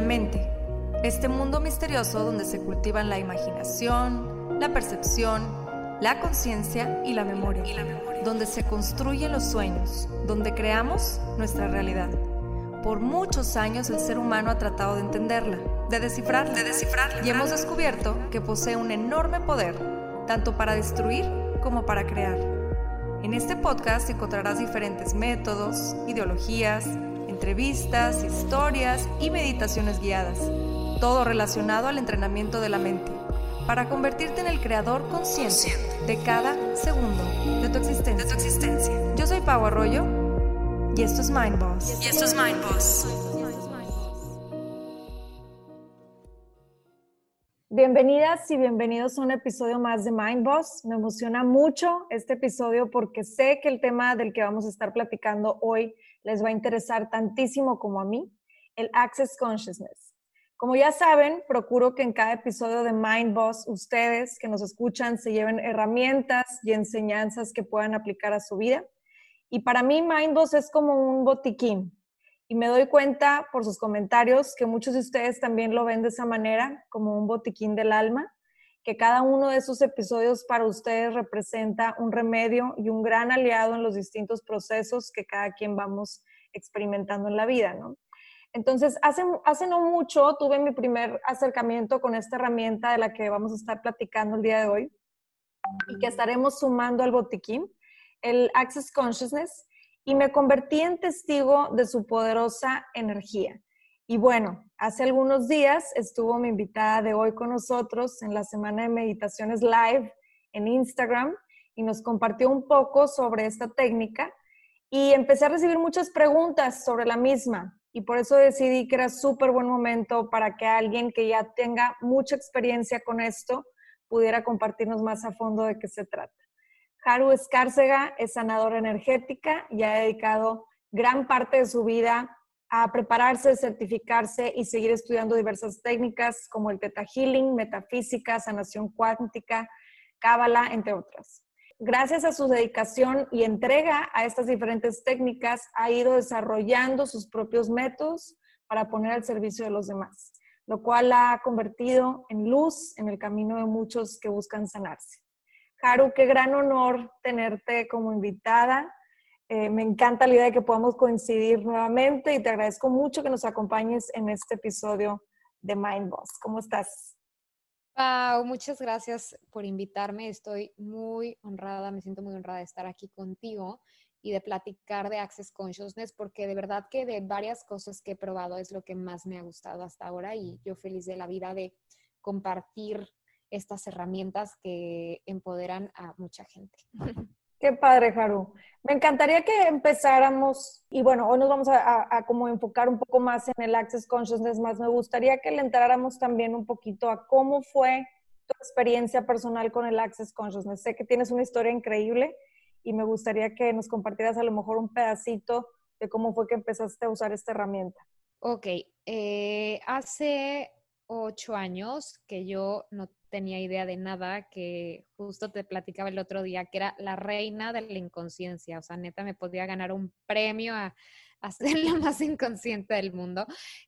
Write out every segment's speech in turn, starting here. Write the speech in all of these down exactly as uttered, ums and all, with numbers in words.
mente, este mundo misterioso donde se cultivan la imaginación, la percepción, la conciencia y la memoria, donde se construyen los sueños, donde creamos nuestra realidad. Por muchos años el ser humano ha tratado de entenderla, de descifrarla, de descifrarla y hemos descubierto que posee un enorme poder, tanto para destruir como para crear. En este podcast encontrarás diferentes métodos, ideologías, entrevistas, historias y meditaciones guiadas, todo relacionado al entrenamiento de la mente, para convertirte en el creador consciente de cada segundo de tu existencia. De tu existencia. Yo soy Pau Arroyo y esto es Mind Boss. Y esto es Mind Boss. Bienvenidas y bienvenidos a un episodio más de Mind Boss. Me emociona mucho este episodio porque sé que el tema del que vamos a estar platicando hoy les va a interesar tantísimo como a mí, el Access Consciousness. Como ya saben, procuro que en cada episodio de Mind Boss ustedes que nos escuchan se lleven herramientas y enseñanzas que puedan aplicar a su vida. Y para mí Mind Boss es como un botiquín. Y me doy cuenta por sus comentarios que muchos de ustedes también lo ven de esa manera, como un botiquín del alma, que cada uno de esos episodios para ustedes representa un remedio y un gran aliado en los distintos procesos que cada quien vamos experimentando en la vida, ¿no? Entonces, hace, hace no mucho tuve mi primer acercamiento con esta herramienta de la que vamos a estar platicando el día de hoy y que estaremos sumando al botiquín, el Access Consciousness, y me convertí en testigo de su poderosa energía. Y bueno, hace algunos días estuvo mi invitada de hoy con nosotros en la semana de meditaciones live en Instagram y nos compartió un poco sobre esta técnica y empecé a recibir muchas preguntas sobre la misma y por eso decidí que era súper buen momento para que alguien que ya tenga mucha experiencia con esto pudiera compartirnos más a fondo de qué se trata. Haru Escárcega es sanadora energética y ha dedicado gran parte de su vida a prepararse, certificarse y seguir estudiando diversas técnicas como el Theta Healing, metafísica, sanación cuántica, cábala, entre otras. Gracias a su dedicación y entrega a estas diferentes técnicas, ha ido desarrollando sus propios métodos para poner al servicio de los demás, lo cual la ha convertido en luz en el camino de muchos que buscan sanarse. Haru, qué gran honor tenerte como invitada. Eh, me encanta la idea de que podamos coincidir nuevamente y te agradezco mucho que nos acompañes en este episodio de Mind Boss. ¿Cómo estás? Pau, muchas gracias por invitarme. Estoy muy honrada, me siento muy honrada de estar aquí contigo y de platicar de Access Consciousness porque de verdad que de varias cosas que he probado es lo que más me ha gustado hasta ahora y yo feliz de la vida de compartir estas herramientas que empoderan a mucha gente. Qué padre, Haru. Me encantaría que empezáramos, y bueno, hoy nos vamos a, a, a como enfocar un poco más en el Access Consciousness, más me gustaría que le entráramos también un poquito a cómo fue tu experiencia personal con el Access Consciousness. Sé que tienes una historia increíble y me gustaría que nos compartieras a lo mejor un pedacito de cómo fue que empezaste a usar esta herramienta. Ok, eh, hace ocho años que yo no tenía idea de nada, que justo te platicaba el otro día, que era la reina de la inconsciencia. O sea, neta, me podía ganar un premio a, a ser la más inconsciente del mundo.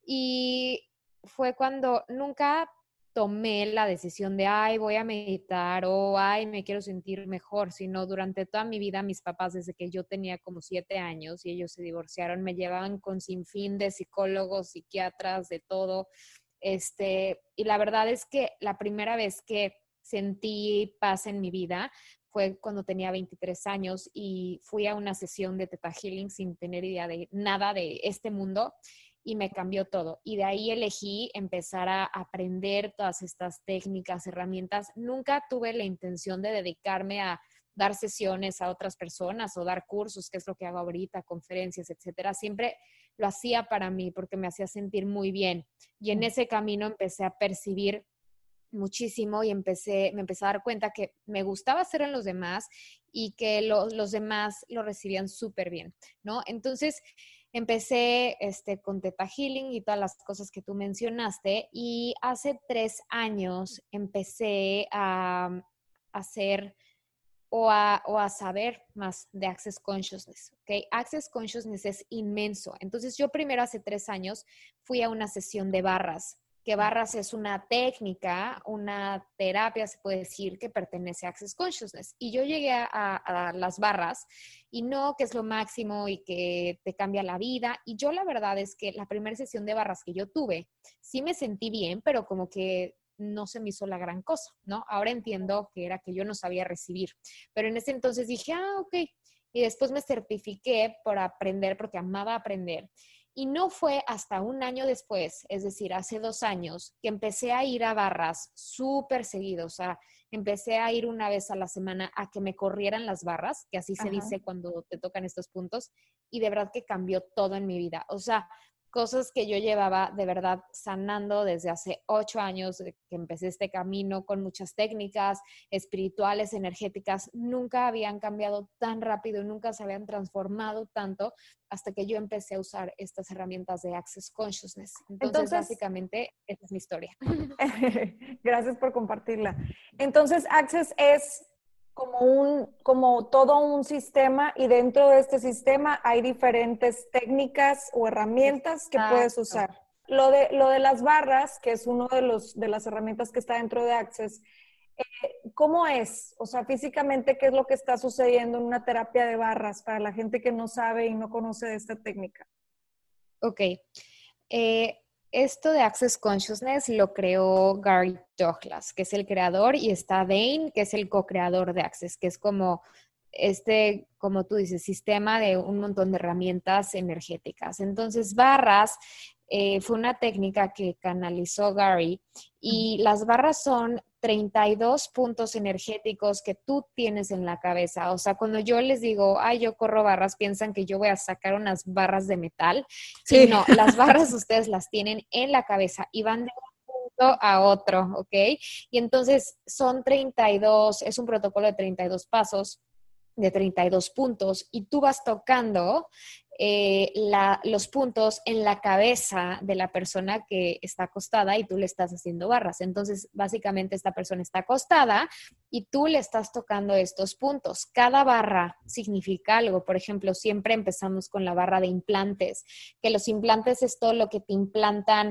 Y fue cuando nunca tomé la decisión de, ay, voy a meditar o, ay, me quiero sentir mejor, sino durante toda mi vida mis papás, desde que yo tenía como siete años y ellos se divorciaron, me llevaban con sinfín de psicólogos, psiquiatras, de todo. Este, y la verdad es que la primera vez que sentí paz en mi vida fue cuando tenía veintitrés años y fui a una sesión de Theta Healing sin tener idea de nada de este mundo y me cambió todo. Y de ahí elegí empezar a aprender todas estas técnicas, herramientas. Nunca tuve la intención de dedicarme a dar sesiones a otras personas o dar cursos, que es lo que hago ahorita, conferencias, etcétera. Siempre lo hacía para mí porque me hacía sentir muy bien. Y en ese camino empecé a percibir muchísimo y empecé, me empecé a dar cuenta que me gustaba hacer en los demás y que lo, los demás lo recibían súper bien, ¿no? Entonces empecé este, con Theta Healing y todas las cosas que tú mencionaste y hace tres años empecé a hacer o a, o a saber más de Access Consciousness, ¿ok? Access Consciousness es inmenso. Entonces, yo primero hace tres años fui a una sesión de barras, que barras es una técnica, una terapia, se puede decir, que pertenece a Access Consciousness. Y yo llegué a, a, a las barras y no que es lo máximo y que te cambia la vida. Y yo la verdad es que la primera sesión de barras que yo tuve, sí me sentí bien, pero como que no se me hizo la gran cosa, ¿no? Ahora entiendo que era que yo no sabía recibir. Pero en ese entonces dije, ah, ok. Y después me certifiqué por aprender, porque amaba aprender. Y no fue hasta un año después, es decir, hace dos años, que empecé a ir a barras súper seguido. O sea, empecé a ir una vez a la semana a que me corrieran las barras, que así se Ajá. dice cuando te tocan estos puntos. Y de verdad que cambió todo en mi vida. O sea, cosas que yo llevaba de verdad sanando desde hace ocho años, que empecé este camino con muchas técnicas espirituales, energéticas, nunca habían cambiado tan rápido, nunca se habían transformado tanto hasta que yo empecé a usar estas herramientas de Access Consciousness. Entonces, Entonces, básicamente, esa es mi historia. gracias por compartirla. Entonces, Access es como un, como todo un sistema, y dentro de este sistema hay diferentes técnicas o herramientas que puedes usar. Lo de, lo de las barras, que es uno de los, de las herramientas que está dentro de Access, eh, ¿cómo es? O sea, físicamente, ¿qué es lo que está sucediendo en una terapia de barras para la gente que no sabe y no conoce de esta técnica? Ok. Eh, esto de Access Consciousness lo creó Gary Douglas, que es el creador, y está Dane, que es el co-creador de Access, que es como este, como tú dices, sistema de un montón de herramientas energéticas. Entonces, barras eh, fue una técnica que canalizó Gary, y las barras son treinta y dos puntos energéticos que tú tienes en la cabeza. O sea, cuando yo les digo, ay, yo corro barras, piensan que yo voy a sacar unas barras de metal. Sí. Y no, las barras ustedes las tienen en la cabeza y van de un punto a otro, ¿ok? Y entonces son treinta y dos, es un protocolo de treinta y dos pasos, de treinta y dos puntos, y tú vas tocando eh, la, los puntos en la cabeza de la persona que está acostada y tú le estás haciendo barras. Entonces, básicamente esta persona está acostada y tú le estás tocando estos puntos. Cada barra significa algo. Por ejemplo, siempre empezamos con la barra de implantes, que los implantes es todo lo que te implantan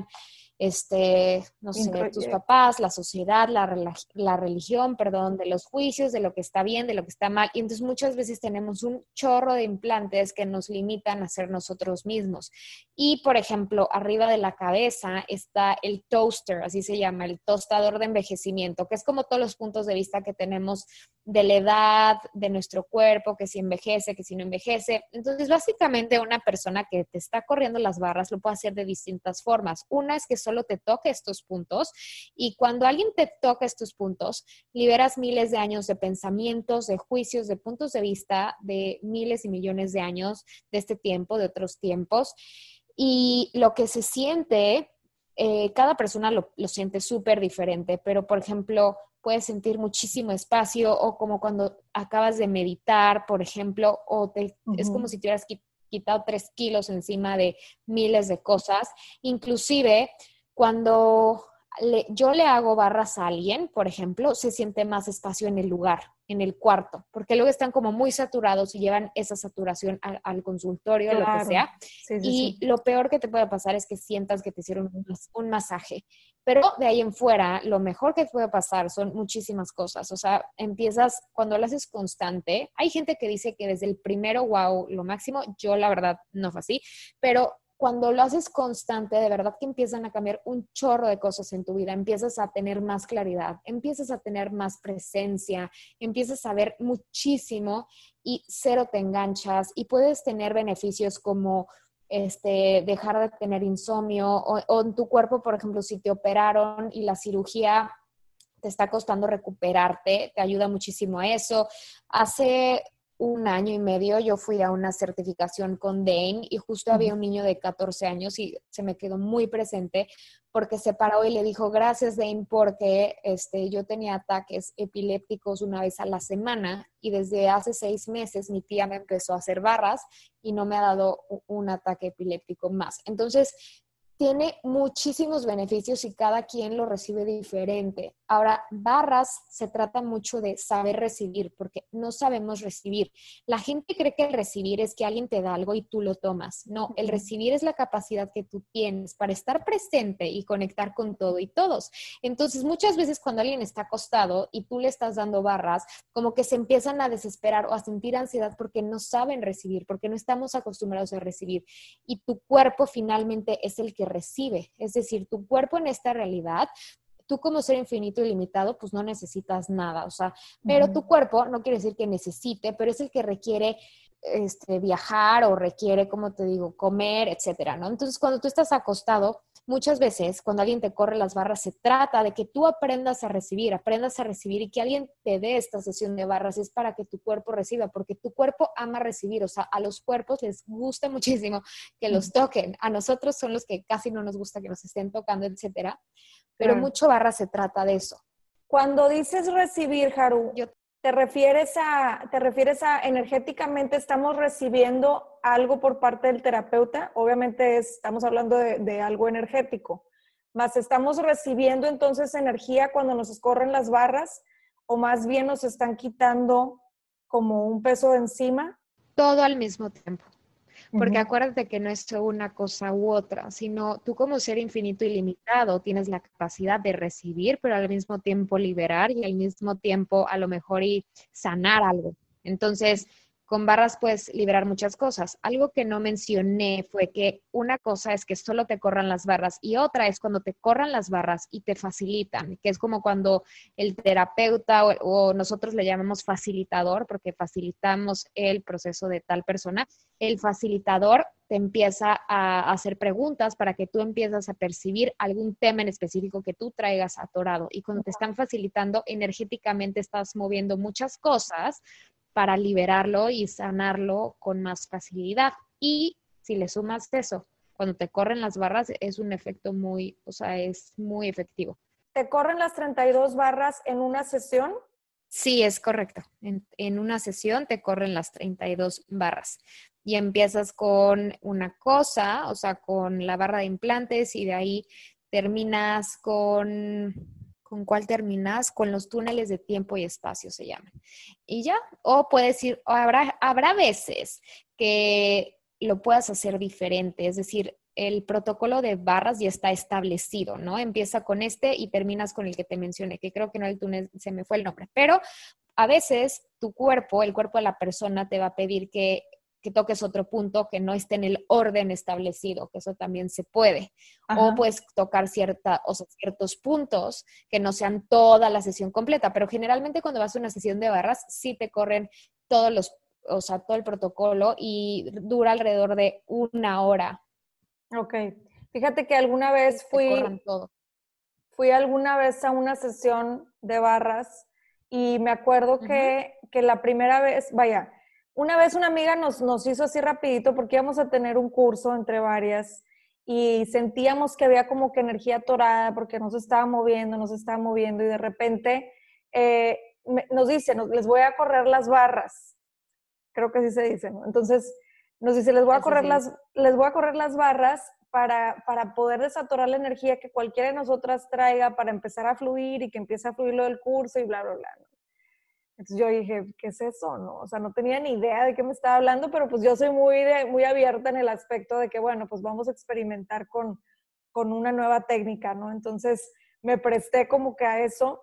este, no sé, tus papás, la sociedad, la, la religión, perdón, de los juicios, de lo que está bien, de lo que está mal. Y entonces muchas veces tenemos un chorro de implantes que nos limitan a ser nosotros mismos. Y, por ejemplo, arriba de la cabeza está el toaster, así se llama, el tostador de envejecimiento, que es como todos los puntos de vista que tenemos de la edad, de nuestro cuerpo, que si envejece, que si no envejece. Entonces, básicamente, una persona que te está corriendo las barras lo puede hacer de distintas formas. Una es que solo te toque estos puntos, y cuando alguien te toca estos puntos, liberas miles de años de pensamientos, de juicios, de puntos de vista, de miles y millones de años de este tiempo, de otros tiempos. Y lo que se siente, eh, cada persona lo, lo siente súper diferente, pero por ejemplo, puedes sentir muchísimo espacio, o como cuando acabas de meditar, por ejemplo, o te, uh-huh. es como si te hubieras quitado tres kilos encima de miles de cosas. Inclusive, cuando le, yo le hago barras a alguien, por ejemplo, se siente más espacio en el lugar, en el cuarto, porque luego están como muy saturados y llevan esa saturación al, al consultorio, claro. Lo que sea. Sí, sí, y sí. Lo peor que te puede pasar es que sientas que te hicieron un, un masaje. Pero de ahí en fuera, lo mejor que puede pasar son muchísimas cosas. O sea, empiezas, cuando lo haces constante, hay gente que dice que desde el primero, wow, lo máximo. Yo la verdad no fue así, pero cuando lo haces constante, de verdad que empiezan a cambiar un chorro de cosas en tu vida. Empiezas a tener más claridad, empiezas a tener más presencia, empiezas a ver muchísimo y cero te enganchas, y puedes tener beneficios como este, dejar de tener insomnio, o, o en tu cuerpo, por ejemplo, si te operaron y la cirugía te está costando recuperarte, te ayuda muchísimo a eso. Hace un año y medio yo fui a una certificación con Dane, y justo había un niño de catorce años y se me quedó muy presente porque se paró y le dijo, gracias Dane, porque este, yo tenía ataques epilépticos una vez a la semana, y desde hace seis meses mi tía me empezó a hacer barras y no me ha dado un ataque epiléptico más. Entonces, tiene muchísimos beneficios y cada quien lo recibe diferente. Ahora, barras se trata mucho de saber recibir, porque no sabemos recibir. La gente cree que el recibir es que alguien te da algo y tú lo tomas. No, el recibir es la capacidad que tú tienes para estar presente y conectar con todo y todos. Entonces, muchas veces cuando alguien está acostado y tú le estás dando barras, como que se empiezan a desesperar o a sentir ansiedad porque no saben recibir, porque no estamos acostumbrados a recibir. Y tu cuerpo finalmente es el que recibe. Es decir, tu cuerpo en esta realidad, tú como ser infinito y limitado, pues no necesitas nada, o sea, pero Uh-huh. tu cuerpo no quiere decir que necesite, pero es el que requiere este, viajar o requiere, como te digo, comer, etcétera, ¿no? Entonces, cuando tú estás acostado, muchas veces, cuando alguien te corre las barras, se trata de que tú aprendas a recibir, aprendas a recibir y que alguien te dé esta sesión de barras, es para que tu cuerpo reciba, porque tu cuerpo ama recibir, o sea, a los cuerpos les gusta muchísimo que los toquen, a nosotros son los que casi no nos gusta que nos estén tocando, etcétera, pero Claro. mucho barra se trata de eso. Cuando dices recibir, Haru, Yo, ¿te refieres a, te refieres a energéticamente estamos recibiendo algo por parte del terapeuta? Obviamente es, estamos hablando de, de algo energético, más estamos recibiendo entonces energía cuando nos escorren las barras o más bien nos están quitando como un peso de encima. todo al mismo tiempo. Porque Uh-huh. acuérdate que no es una cosa u otra, sino tú como ser infinito y limitado tienes la capacidad de recibir, pero al mismo tiempo liberar y al mismo tiempo a lo mejor y sanar algo. Entonces, con barras puedes liberar muchas cosas. Algo que no mencioné fue que una cosa es que solo te corran las barras y otra es cuando te corran las barras y te facilitan, que es como cuando el terapeuta o, o nosotros le llamamos facilitador, porque facilitamos el proceso de tal persona. El facilitador te empieza a hacer preguntas para que tú empiezas a percibir algún tema en específico que tú traigas atorado. Y cuando te están facilitando, energéticamente estás moviendo muchas cosas para liberarlo y sanarlo con más facilidad. Y si le sumas eso, cuando te corren las barras, es un efecto muy, o sea, es muy efectivo. ¿Te corren las treinta y dos barras en una sesión? Sí, es correcto. En, en una sesión te corren las treinta y dos barras y empiezas con una cosa, o sea, con la barra de implantes y de ahí terminas con, ¿con cuál terminas? Con los túneles de tiempo y espacio se llaman. Y ya, o puedes ir, o habrá, habrá veces que lo puedas hacer diferente, es decir, el protocolo de barras ya está establecido, ¿no? Empieza con este y terminas con el que te mencioné, que creo que no el túnel, se me fue el nombre, pero a veces tu cuerpo, el cuerpo de la persona te va a pedir que, que toques otro punto que no esté en el orden establecido, que eso también se puede. Ajá. O puedes tocar cierta, o sea, ciertos puntos que no sean toda la sesión completa, pero generalmente cuando vas a una sesión de barras sí te corren todos los, o sea, todo el protocolo y dura alrededor de una hora. Ok. Fíjate que alguna vez fui, todo. fui alguna vez a una sesión de barras y me acuerdo que, uh-huh. que la primera vez, vaya, una vez una amiga nos, nos hizo así rapidito porque íbamos a tener un curso entre varias y sentíamos que había como que energía atorada porque nos estaba moviendo, nos estaba moviendo y de repente eh, me, nos dice, nos, les voy a correr las barras. Creo que así se dice, ¿no? Entonces nos dice, les voy a correr, las, les voy a correr las barras para, para poder desatorar la energía que cualquiera de nosotras traiga para empezar a fluir y que empiece a fluir lo del curso y bla, bla, bla, ¿no? Entonces yo dije, ¿qué es eso? ¿No? O sea, no tenía ni idea de qué me estaba hablando, pero pues yo soy muy, de, muy abierta en el aspecto de que, bueno, pues vamos a experimentar con, con una nueva técnica, ¿no? Entonces me presté como que a eso.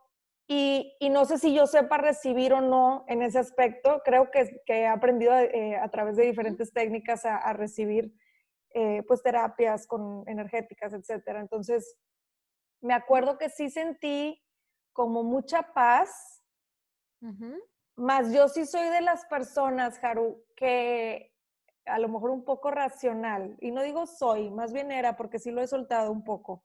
Y, y no sé si yo sepa recibir o no en ese aspecto. Creo que, que he aprendido eh, a través de diferentes técnicas a, a recibir eh, pues terapias con energéticas, etcétera. Entonces, me acuerdo que sí sentí como mucha paz, uh-huh. Más yo sí soy de las personas, Haru, que a lo mejor un poco racional, y no digo soy, más bien era porque sí lo he soltado un poco.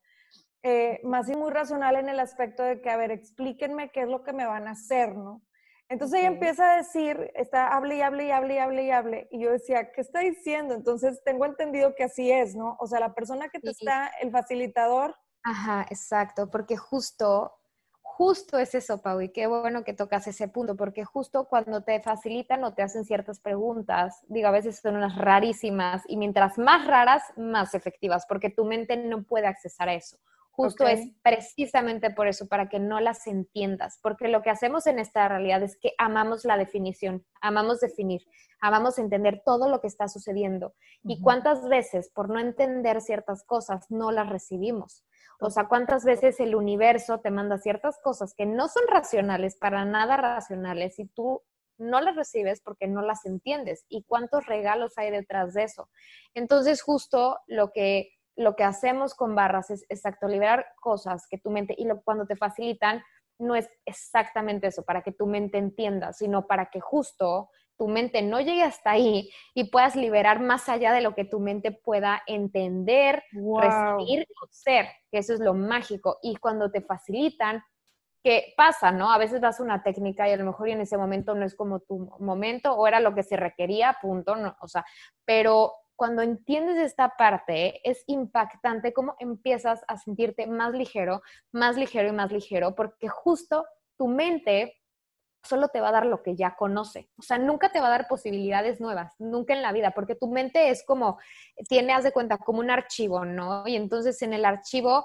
Eh, más y muy racional en el aspecto de que, a ver, explíquenme qué es lo que me van a hacer, ¿no? Entonces okay. Ella empieza a decir, está, hable y hable y hable y hable y hable, y yo decía, ¿qué está diciendo? Entonces tengo entendido que así es, ¿no? O sea, la persona que te sí. está, el facilitador. Ajá, exacto, porque justo, justo es eso, Pau, y qué bueno que tocas ese punto, porque justo cuando te facilitan o te hacen ciertas preguntas, digo, a veces son unas rarísimas, y mientras más raras, más efectivas, porque tu mente no puede accesar a eso. justo Ok. es precisamente por eso, para que no las entiendas, porque lo que hacemos en esta realidad es que amamos la definición, amamos definir, amamos entender todo lo que está sucediendo. Y Ujú. cuántas veces, por no entender ciertas cosas, no las recibimos. O sea, Total. cuántas veces el universo te manda ciertas cosas que no son racionales, para nada racionales, y tú no las recibes porque no las entiendes. Y cuántos regalos hay detrás de eso. Entonces, justo lo que, lo que hacemos con barras es exacto, liberar cosas que tu mente, y lo, cuando te facilitan, no es exactamente eso, para que tu mente entienda, sino para que justo tu mente no llegue hasta ahí y puedas liberar más allá de lo que tu mente pueda entender, Wow. recibir o ser, que eso es lo mágico. Y cuando te facilitan, que pasa, ¿no? A veces das una técnica y a lo mejor en ese momento no es como tu momento o era lo que se requería, punto, no, o sea, pero cuando entiendes esta parte es impactante cómo empiezas a sentirte más ligero, más ligero y más ligero, porque justo tu mente solo te va a dar lo que ya conoce. O sea, nunca te va a dar posibilidades nuevas, nunca en la vida, porque tu mente es como, tiene, haz de cuenta, como un archivo, ¿no? Y entonces en el archivo,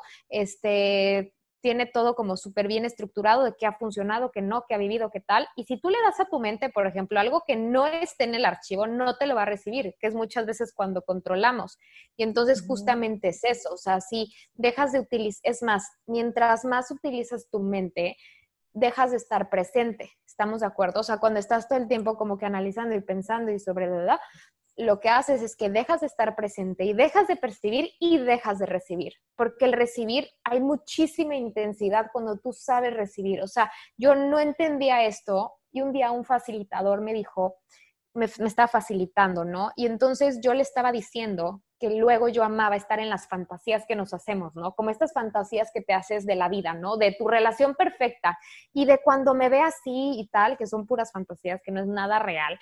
este, tiene todo como súper bien estructurado de qué ha funcionado, qué no, qué ha vivido, qué tal. Y si tú le das a tu mente, por ejemplo, algo que no esté en el archivo, no te lo va a recibir, que es muchas veces cuando controlamos. Y entonces Ujú. justamente es eso, o sea, si dejas de utilizar, es más, mientras más utilizas tu mente, dejas de estar presente. ¿Estamos de acuerdo? O sea, cuando estás todo el tiempo como que analizando y pensando y sobre la verdad, lo que haces es que dejas de estar presente y dejas de percibir y dejas de recibir. Porque el recibir, hay muchísima intensidad cuando tú sabes recibir. O sea, yo no entendía esto y un día un facilitador me dijo, me, me estaba facilitando, ¿no? Y entonces yo le estaba diciendo que luego yo amaba estar en las fantasías que nos hacemos, ¿no? Como estas fantasías que te haces de la vida, ¿no? De tu relación perfecta y de cuando me ve así y tal, que son puras fantasías, que no es nada real.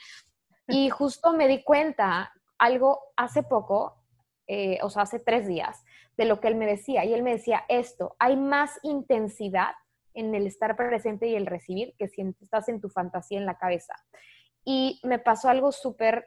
Y justo me di cuenta algo hace poco, eh, o sea, hace tres días, de lo que él me decía. Y él me decía esto, hay más intensidad en el estar presente y el recibir que si estás en tu fantasía en la cabeza. Y me pasó algo súper,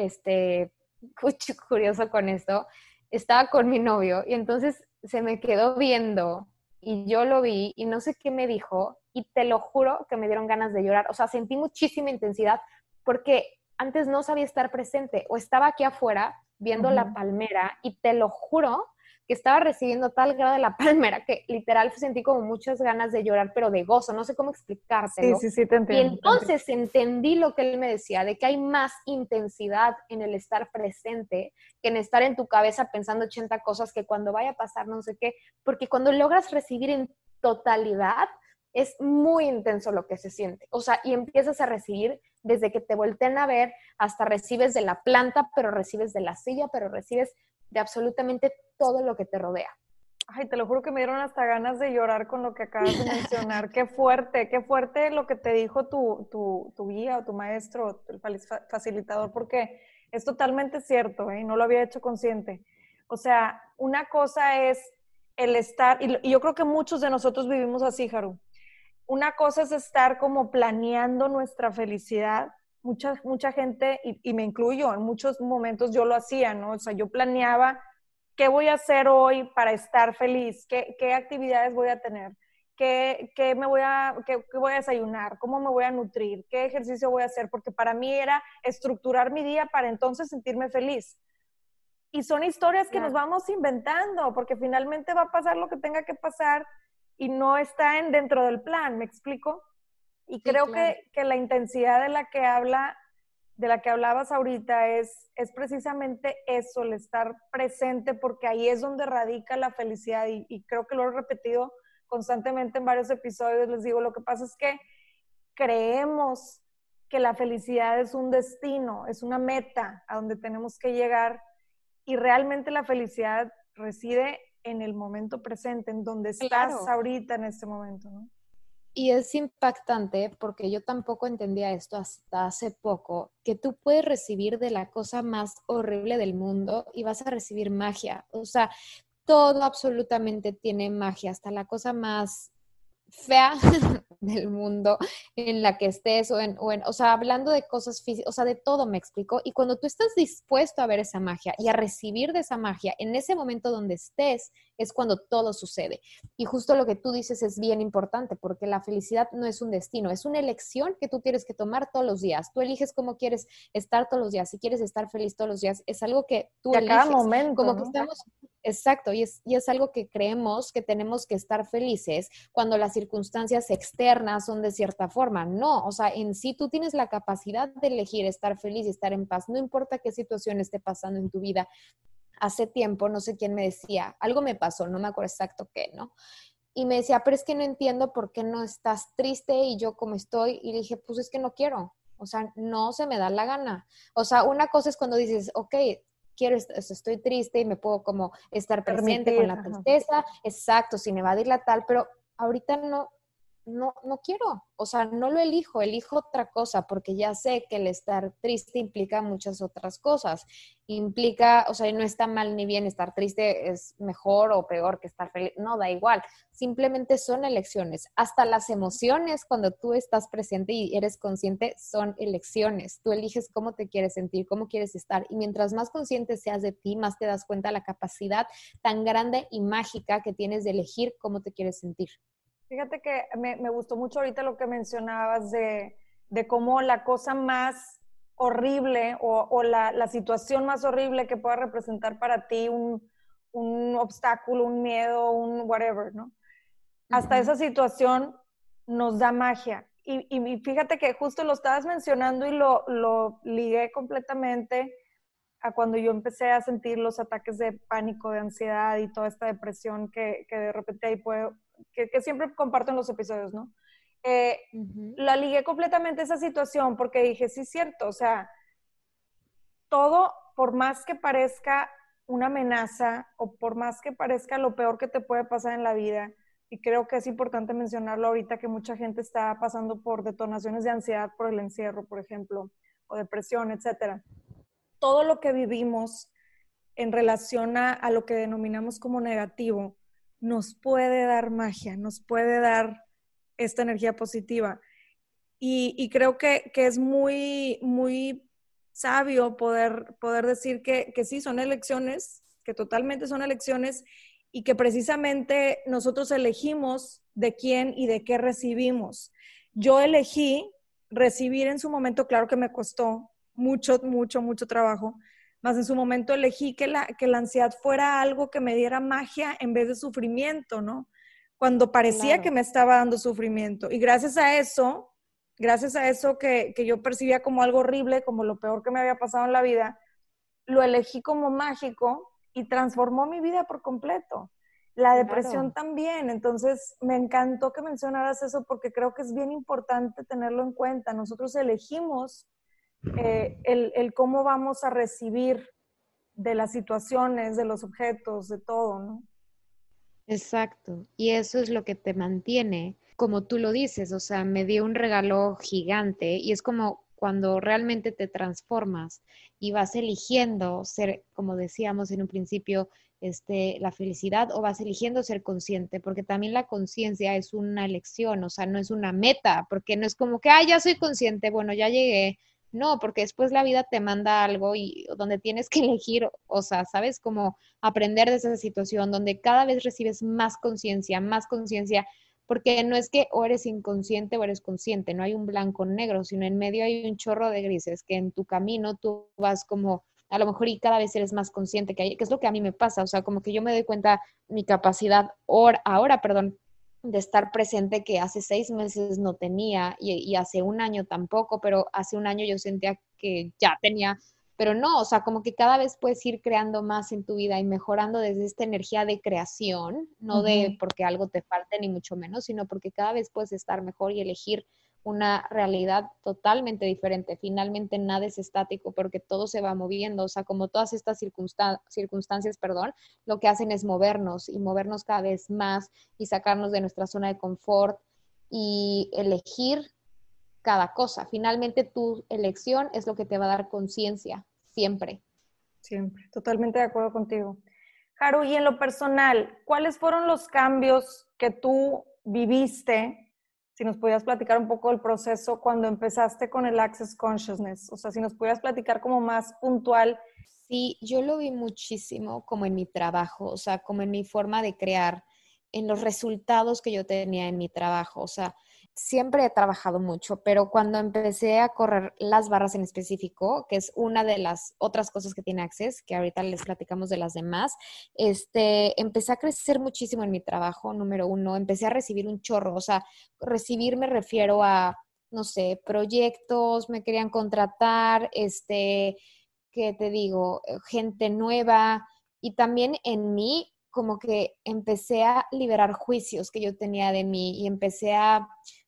este, curioso con esto. Estaba con mi novio y entonces se me quedó viendo y yo lo vi y no sé qué me dijo y te lo juro que me dieron ganas de llorar. O sea, sentí muchísima intensidad porque antes no sabía estar presente o estaba aquí afuera viendo la Ujú. palmera y te lo juro que estaba recibiendo tal grado de la palmera que literal sentí como muchas ganas de llorar, pero de gozo, no sé cómo Sí, explicártelo. sí, sí, te Y entiendo, te entiendo. entonces entendí lo que él me decía, de que hay más intensidad en el estar presente que en estar en tu cabeza pensando ochenta cosas que cuando vaya a pasar no sé qué, porque cuando logras recibir en totalidad, es muy intenso lo que se siente. O sea, y empiezas a recibir desde que te volteen a ver, hasta recibes de la planta, pero recibes de la silla, pero recibes de absolutamente todo lo que te rodea. Ay, te lo juro que me dieron hasta ganas de llorar con lo que acabas de mencionar. Qué fuerte, qué fuerte lo que te dijo tu, tu, tu guía o tu maestro, el facilitador, porque es totalmente cierto, ¿eh? No lo había hecho consciente. O sea, una cosa es el estar, y, y yo creo que muchos de nosotros vivimos así, Haru. Una cosa es estar como planeando nuestra felicidad. Mucha, mucha gente, y, y me incluyo, en muchos momentos yo lo hacía, ¿no? O sea, yo planeaba qué voy a hacer hoy para estar feliz, qué, qué actividades voy a tener, qué, qué me voy a, qué, qué voy a desayunar, cómo me voy a nutrir, qué ejercicio voy a hacer, porque para mí era estructurar mi día para entonces sentirme feliz. Y son historias que nos Claro. vamos inventando, porque finalmente va a pasar lo que tenga que pasar y no está en, dentro del plan, ¿me explico? Y Sí, creo claro. que, que la intensidad de la que habla, de la que hablabas ahorita es, es precisamente eso, el estar presente, porque ahí es donde radica la felicidad y, y creo que lo he repetido constantemente en varios episodios, les digo, lo que pasa es que creemos que la felicidad es un destino, es una meta a donde tenemos que llegar y realmente la felicidad reside en el momento presente, en donde estás Claro. ahorita en este momento, ¿no? Y es impactante porque yo tampoco entendía esto hasta hace poco, que tú puedes recibir de la cosa más horrible del mundo y vas a recibir magia. O sea, todo absolutamente tiene magia, hasta la cosa más fea del mundo en la que estés o en, o en, o sea, hablando de cosas físicas, o sea, de todo, me explico. Y cuando tú estás dispuesto a ver esa magia y a recibir de esa magia, en ese momento donde estés, es cuando todo sucede. Y justo lo que tú dices es bien importante, porque la felicidad no es un destino, es una elección que tú tienes que tomar todos los días. Tú eliges cómo quieres estar todos los días. Si quieres estar feliz todos los días, es algo que tú y a eliges. cada momento, Como ¿no? que estamos, exacto, y es, y es algo que creemos que tenemos que estar felices cuando las circunstancias externas son de cierta forma. No, o sea, en sí tú tienes la capacidad de elegir estar feliz y estar en paz. No importa qué situación esté pasando en tu vida. Hace tiempo, no sé quién me decía, algo me pasó, no me acuerdo exacto qué, ¿no? Y me decía, pero es que no entiendo por qué no estás triste y yo como estoy. Y le dije, pues es que no quiero. O sea, no se me da la gana. O sea, una cosa es cuando dices, ok, quiero, estoy triste y me puedo como estar presente Permitir, con la ajá. tristeza, exacto, sin evadirla tal, pero ahorita no, no, no quiero, o sea, no lo elijo, elijo otra cosa, porque ya sé que el estar triste implica muchas otras cosas, implica, o sea, no está mal ni bien estar triste, es mejor o peor que estar feliz, no, da igual, simplemente son elecciones, hasta las emociones cuando tú estás presente y eres consciente son elecciones, tú eliges cómo te quieres sentir, cómo quieres estar, y mientras más consciente seas de ti, más te das cuenta de la capacidad tan grande y mágica que tienes de elegir cómo te quieres sentir. Fíjate que me, me gustó mucho ahorita lo que mencionabas de, de cómo la cosa más horrible o, o la, la situación más horrible que pueda representar para ti un, un obstáculo, un miedo, un whatever, ¿no? Hasta Uh-huh. esa situación nos da magia. Y, y, fíjate que justo lo estabas mencionando y lo, lo ligué completamente a cuando yo empecé a sentir los ataques de pánico, de ansiedad y toda esta depresión que, que de repente ahí puedo, que, que siempre comparto en los episodios, ¿no? Eh, uh-huh. La ligué completamente a esa situación porque dije, sí es cierto, o sea, todo, por más que parezca una amenaza o por más que parezca lo peor que te puede pasar en la vida, y creo que es importante mencionarlo ahorita que mucha gente está pasando por detonaciones de ansiedad por el encierro, por ejemplo, o depresión, etcétera. Todo lo que vivimos en relación a, a lo que denominamos como negativo nos puede dar magia, nos puede dar esta energía positiva. Y, y creo que, que es muy, muy sabio poder, poder decir que, que sí, son elecciones, que totalmente son elecciones y que precisamente nosotros elegimos de quién y de qué recibimos. Yo elegí recibir en su momento, claro que me costó mucho, mucho, mucho trabajo, más en su momento elegí que la, que la ansiedad fuera algo que me diera magia en vez de sufrimiento, ¿no? Cuando parecía claro. que me estaba dando sufrimiento. Y gracias a eso, gracias a eso que, que yo percibía como algo horrible, como lo peor que me había pasado en la vida, lo elegí como mágico y transformó mi vida por completo. La depresión claro. también. Entonces, me encantó que mencionaras eso porque creo que es bien importante tenerlo en cuenta. Nosotros elegimos eh, el, el cómo vamos a recibir de las situaciones, de los objetos, de todo, ¿no? Exacto. Y eso es lo que te mantiene, como tú lo dices, o sea, me dio un regalo gigante y es como cuando realmente te transformas y vas eligiendo ser, como decíamos en un principio, este, la felicidad o vas eligiendo ser consciente, porque también la conciencia es una elección, o sea, no es una meta, porque no es como que, ah, ya soy consciente, bueno, ya llegué. No, porque después la vida te manda algo y donde tienes que elegir, o sea, ¿sabes? Como aprender de esa situación, donde cada vez recibes más conciencia, más conciencia, porque no es que o eres inconsciente o eres consciente, no hay un blanco negro, sino en medio hay un chorro de grises, que en tu camino tú vas como, a lo mejor y cada vez eres más consciente, que, hay, que es lo que a mí me pasa, o sea, como que yo me doy cuenta mi capacidad or, ahora, perdón, de estar presente que hace seis meses no tenía y, y hace un año tampoco, pero hace un año yo sentía que ya tenía, pero no, o sea, como que cada vez puedes ir creando más en tu vida y mejorando desde esta energía de creación, no uh-huh. de porque algo te falte ni mucho menos, sino porque cada vez puedes estar mejor y elegir una realidad totalmente diferente. Finalmente nada es estático porque todo se va moviendo, o sea, como todas estas circunstan- circunstancias, perdón, lo que hacen es movernos y movernos cada vez más y sacarnos de nuestra zona de confort y elegir cada cosa. Finalmente tu elección es lo que te va a dar conciencia, siempre. Siempre, totalmente de acuerdo contigo. Haru, y en lo personal, ¿cuáles fueron los cambios que tú viviste si nos pudieras platicar un poco del proceso cuando empezaste con el Access Consciousness, o sea, si nos pudieras platicar como más puntual. Sí, yo lo vi muchísimo como en mi trabajo, o sea, como en mi forma de crear, en los resultados que yo tenía en mi trabajo, o sea, siempre he trabajado mucho, pero cuando empecé a correr las barras en específico, que es una de las otras cosas que tiene Access, que ahorita les platicamos de las demás, este, empecé a crecer muchísimo en mi trabajo, número uno, empecé a recibir un chorro, o sea, recibir me refiero a, no sé, proyectos, me querían contratar, este, ¿qué te digo? Eh, Gente nueva y también en mí como que empecé a liberar juicios que yo tenía de mí y empecé a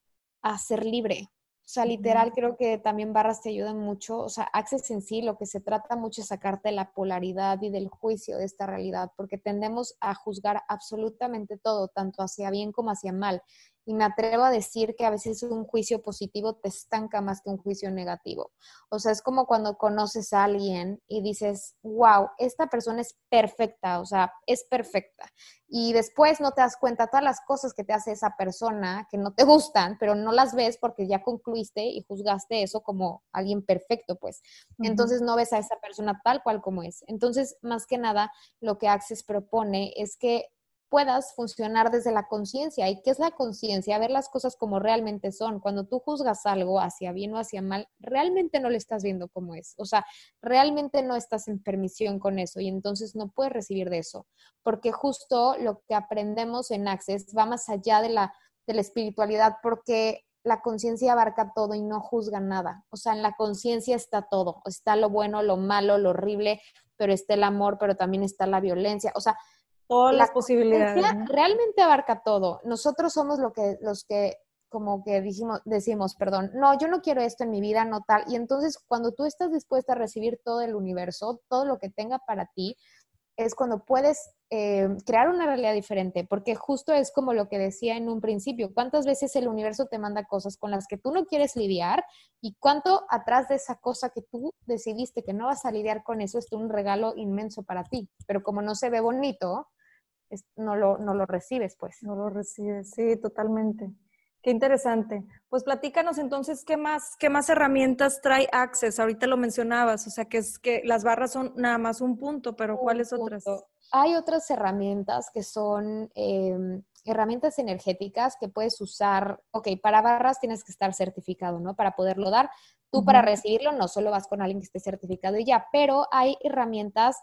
a ser libre. O sea, Ujú. literal, creo que también barras te ayudan mucho. O sea, Access en sí, lo que se trata mucho es sacarte de la polaridad y del juicio de esta realidad, porque tendemos a juzgar absolutamente todo, tanto hacia bien como hacia mal. Y me atrevo a decir que a veces un juicio positivo te estanca más que un juicio negativo. O sea, es como cuando conoces a alguien y dices, wow, esta persona es perfecta, o sea, es perfecta. Y después no te das cuenta todas las cosas que te hace esa persona que no te gustan, pero no las ves porque ya concluiste y juzgaste eso como alguien perfecto, pues. Ujú. Entonces no ves a esa persona tal cual como es. Entonces, más que nada, lo que Access propone es que puedas funcionar desde la conciencia. ¿Y qué es la conciencia? Ver las cosas como realmente son. Cuando tú juzgas algo hacia bien o hacia mal, realmente no lo estás viendo como es. O sea, realmente no estás en permisión con eso y entonces no puedes recibir de eso. Porque justo lo que aprendemos en Access va más allá de la, de la espiritualidad, porque la conciencia abarca todo y no juzga nada. O sea, en la conciencia está todo. Está lo bueno, lo malo, lo horrible, pero está el amor, pero también está la violencia. O sea, Todas la las posibilidades, conciencia ¿no? realmente abarca todo. Nosotros somos lo que, los que como que dijimos, decimos, perdón, no, yo no quiero esto en mi vida, no tal. Y entonces cuando tú estás dispuesta a recibir todo el universo, todo lo que tenga para ti, es cuando puedes eh, crear una realidad diferente, porque justo es como lo que decía en un principio, cuántas veces el universo te manda cosas con las que tú no quieres lidiar y cuánto atrás de esa cosa que tú decidiste que no vas a lidiar con eso es un regalo inmenso para ti, pero como no se ve bonito, es, no, lo, no lo recibes, pues. No lo recibes, sí, totalmente. Qué interesante. Pues platícanos entonces, ¿qué más, qué más herramientas trae Access? Ahorita lo mencionabas, o sea, que es que las barras son nada más un punto, pero Un ¿cuáles otras? punto. Hay otras herramientas que son eh, herramientas energéticas que puedes usar. Ok, para barras tienes que estar certificado, ¿no? Para poderlo dar. Tú para Ujú. recibirlo no solo vas con alguien que esté certificado y ya, pero hay herramientas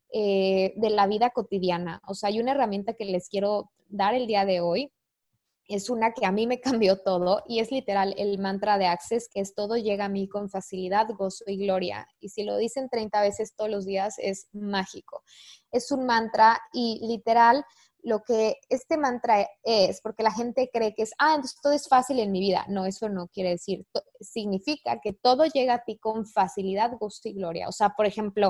eh, de la vida cotidiana. O sea, hay una herramienta que les quiero dar el día de hoy, es una que a mí me cambió todo y es literal el mantra de Access, que es todo llega a mí con facilidad, gozo y gloria. Y si lo dicen treinta veces todos los días, es mágico. Es un mantra y literal lo que este mantra es, porque la gente cree que es, ah, entonces todo es fácil en mi vida. No, eso no quiere decir. Significa que todo llega a ti con facilidad, gozo y gloria. O sea, por ejemplo,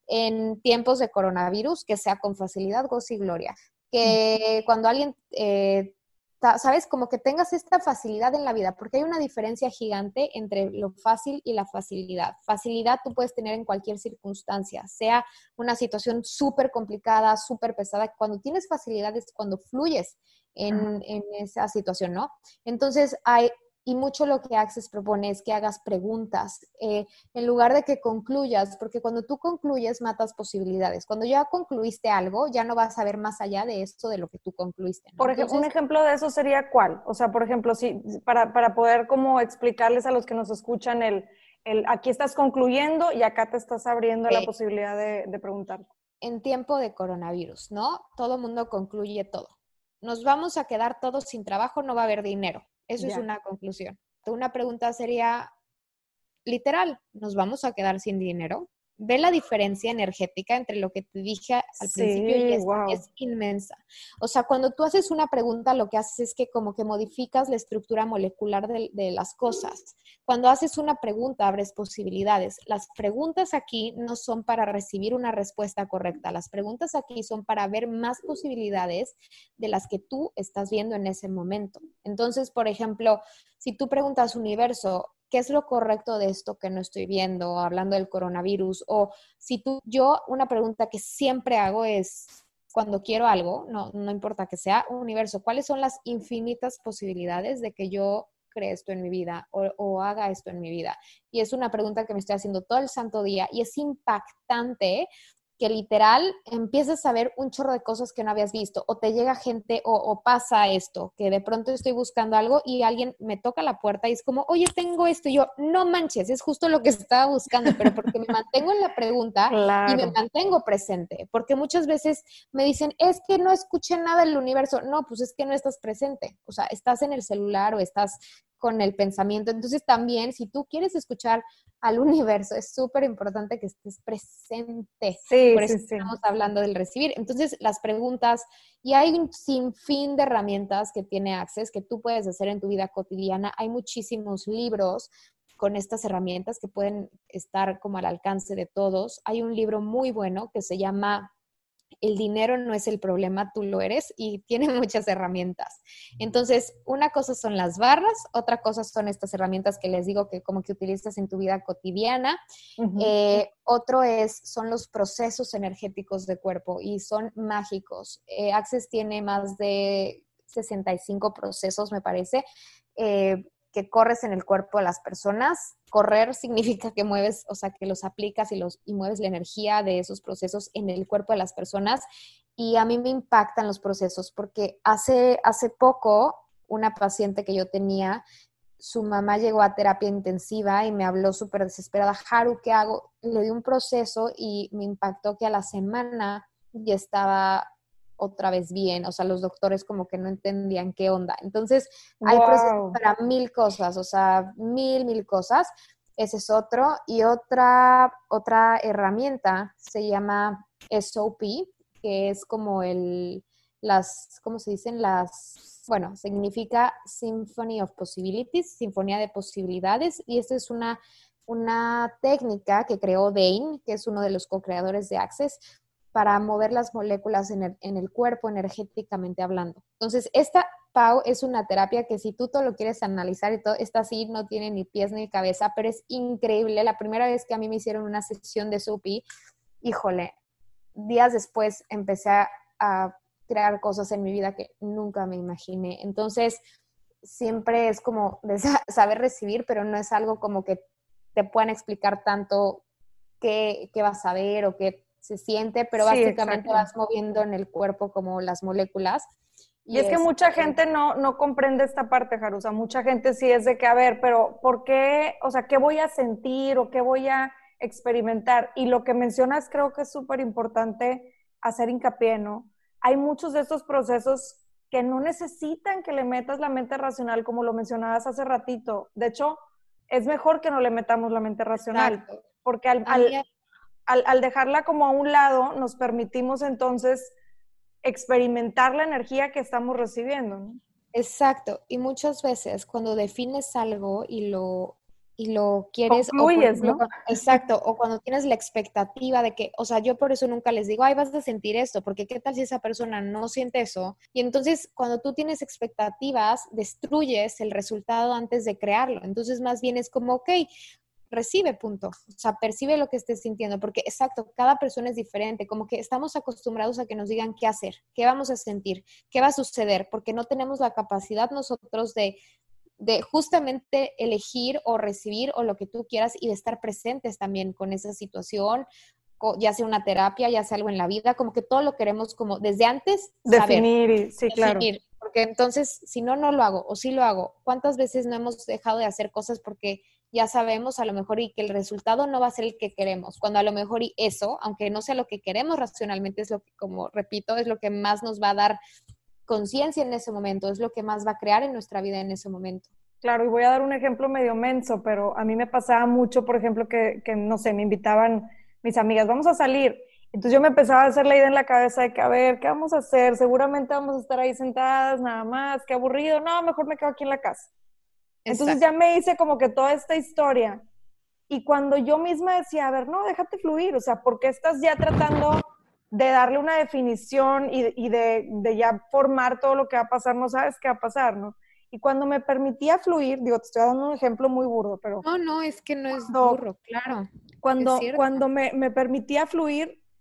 en tiempos de coronavirus, que sea con facilidad, gozo y gloria. Que cuando alguien... Eh, ¿sabes? Como que tengas esta facilidad en la vida, porque hay una diferencia gigante entre lo fácil y la facilidad. Facilidad tú puedes tener en cualquier circunstancia, sea una situación súper complicada, súper pesada. Cuando tienes facilidad es cuando fluyes en, en esa situación, ¿no? Entonces hay... Y mucho lo que Access propone es que hagas preguntas eh, en lugar de que concluyas, porque cuando tú concluyes matas posibilidades. Cuando ya concluiste algo, ya no vas a ver más allá de esto de lo que tú concluiste, ¿no? Por ejemplo, un Entonces, ejemplo de eso sería ¿cuál? O sea, por ejemplo, si, para, para poder como explicarles a los que nos escuchan el, el aquí estás concluyendo y acá te estás abriendo la eh, posibilidad de, de preguntar. en tiempo de coronavirus, ¿no? Todo mundo concluye todo. Nos vamos a quedar todos sin trabajo, no va a haber dinero. Eso es Ya. una conclusión. Una pregunta sería, literal, ¿nos vamos a quedar sin dinero? Ve la diferencia energética entre lo que te dije al principio y Sí, esta, wow. es inmensa. O sea, cuando tú haces una pregunta, lo que haces es que como que modificas la estructura molecular de, de las cosas. Cuando haces una pregunta, abres posibilidades. Las preguntas aquí no son para recibir una respuesta correcta. Las preguntas aquí son para ver más posibilidades de las que tú estás viendo en ese momento. Entonces, por ejemplo, si tú preguntas universo, ¿qué es lo correcto de esto que no estoy viendo? Hablando del coronavirus. O si tú, yo, una pregunta que siempre hago es, cuando quiero algo, no, no importa que sea, universo, ¿cuáles son las infinitas posibilidades de que yo cree esto en mi vida o, o haga esto en mi vida? Y es una pregunta que me estoy haciendo todo el santo día y es impactante que literal empiezas a ver un chorro de cosas que no habías visto, o te llega gente, o, o pasa esto, que de pronto estoy buscando algo y alguien me toca la puerta y es como, oye, tengo esto, y yo, no manches, es justo lo que estaba buscando, pero porque me mantengo en la pregunta Claro. y me mantengo presente, porque muchas veces me dicen, es que no escuché nada del universo. No, pues es que no estás presente, o sea, estás en el celular o estás con el pensamiento. Entonces también, si tú quieres escuchar al universo, es súper importante que estés presente. Sí, Por sí, eso sí. estamos hablando del recibir. Entonces, las preguntas, y hay un sinfín de herramientas que tiene Access que tú puedes hacer en tu vida cotidiana. Hay muchísimos libros con estas herramientas que pueden estar como al alcance de todos. Hay un libro muy bueno que se llama El dinero no es el problema, tú lo eres, y tiene muchas herramientas. Entonces, una cosa son las barras, otra cosa son estas herramientas que les digo que como que utilizas en tu vida cotidiana. Uh-huh. Eh, otro es, son los procesos energéticos de cuerpo y son mágicos. Eh, Access tiene más de sesenta y cinco procesos, me parece, eh, que corres en el cuerpo de las personas. Correr significa que mueves, o sea, que los aplicas y, los, y mueves la energía de esos procesos en el cuerpo de las personas. Y a mí me impactan los procesos porque hace, hace poco una paciente que yo tenía, su mamá llegó a terapia intensiva y me habló súper desesperada, Haru, ¿qué hago? Le di un proceso y me impactó que a la semana ya estaba otra vez bien, o sea, los doctores como que no entendían qué onda. Entonces, hay Wow. procesos para mil cosas, o sea, mil, mil cosas. Ese es otro. Y otra, otra herramienta se llama S O P, que es como el, las, ¿cómo se dicen? Las, bueno, significa Symphony of Possibilities, Sinfonía de Posibilidades, y esta es una, una técnica que creó Dane, que es uno de los co-creadores de Access, para mover las moléculas en el, en el cuerpo energéticamente hablando. Entonces, esta, Pau, es una terapia que si tú todo lo quieres analizar y todo, esta sí no tiene ni pies ni cabeza, pero es increíble. La primera vez que a mí me hicieron una sesión de S O P, híjole, días después empecé a, a crear cosas en mi vida que nunca me imaginé. Entonces, siempre es como de saber recibir, pero no es algo como que te puedan explicar tanto qué, qué vas a ver o qué se siente, pero Sí, básicamente exacto. vas moviendo en el cuerpo como las moléculas. Y, y es que mucha gente no, no comprende esta parte, Haru. O sea, mucha gente sí es de que, a ver, pero ¿por qué? O sea, ¿qué voy a sentir o qué voy a experimentar? Y lo que mencionas creo que es súper importante hacer hincapié, ¿no? Hay muchos de estos procesos que no necesitan que le metas la mente racional, como lo mencionabas hace ratito. De hecho, es mejor que no le metamos la mente racional, Exacto. porque al, al, al, al dejarla como a un lado, nos permitimos entonces experimentar la energía que estamos recibiendo, ¿no? Exacto. Y muchas veces cuando defines algo y lo, y lo quieres, concluyes, o por ejemplo, ¿no? Cuando, exacto, o cuando tienes la expectativa de que, o sea, yo por eso nunca les digo, ay, vas a sentir esto, porque qué tal si esa persona no siente eso. Y entonces, cuando tú tienes expectativas, destruyes el resultado antes de crearlo. Entonces, más bien es como, ok, recibe, punto. O sea, percibe lo que estés sintiendo, porque exacto, cada persona es diferente, como que estamos acostumbrados a que nos digan qué hacer, qué vamos a sentir, qué va a suceder, porque no tenemos la capacidad nosotros de, de justamente elegir o recibir o lo que tú quieras y de estar presentes también con esa situación, ya sea una terapia, ya sea algo en la vida, como que todo lo queremos como desde antes saber. Definir, y, sí, claro. Definir, porque entonces, si no, no lo hago, o sí lo hago. ¿Cuántas veces no hemos dejado de hacer cosas porque ya sabemos a lo mejor y que el resultado no va a ser el que queremos? Cuando a lo mejor y eso, aunque no sea lo que queremos racionalmente, es lo que, como repito, es lo que más nos va a dar conciencia en ese momento, es lo que más va a crear en nuestra vida en ese momento. Claro, y voy a dar un ejemplo medio menso, pero a mí me pasaba mucho, por ejemplo, que, que no sé, me invitaban mis amigas, vamos a salir. Entonces yo me empezaba a hacer la idea en la cabeza de que, a ver, ¿qué vamos a hacer? Seguramente vamos a estar ahí sentadas, nada más, qué aburrido. No, mejor me quedo aquí en la casa. Entonces Exacto. ya me hice como que toda esta historia. Y cuando yo misma decía, a ver, no, déjate fluir. O sea, ¿por qué estás ya tratando de darle una definición y, y de, de ya formar todo lo que va a pasar? No sabes qué va a pasar, ¿no? Y cuando me permitía fluir, digo, te estoy dando un ejemplo muy burdo, pero... No, no, es que no es cuando, burro, claro. Cuando, cuando me, me permitía fluir,